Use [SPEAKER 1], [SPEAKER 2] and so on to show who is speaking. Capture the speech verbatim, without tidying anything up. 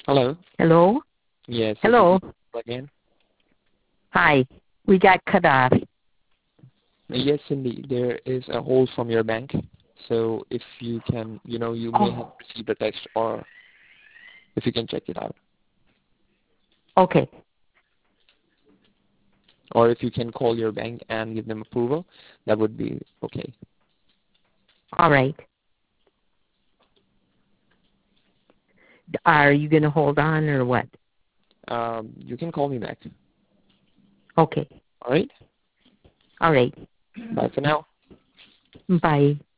[SPEAKER 1] Hello.
[SPEAKER 2] Hello?
[SPEAKER 1] Yes, so this is
[SPEAKER 2] Hello?
[SPEAKER 1] again.
[SPEAKER 2] Hi. We got cut off.
[SPEAKER 1] Yes, indeed. There is a hold from your bank. So if you can, you know, you may have
[SPEAKER 2] Oh,
[SPEAKER 1] received a text, or if you can check it out,
[SPEAKER 2] okay.
[SPEAKER 1] or if you can call your bank and give them approval, that would be okay.
[SPEAKER 2] All right. Are you going to hold on or what?
[SPEAKER 1] Um, you can call me back.
[SPEAKER 2] Okay.
[SPEAKER 1] All right.
[SPEAKER 2] All right.
[SPEAKER 1] Bye for now.
[SPEAKER 2] Bye.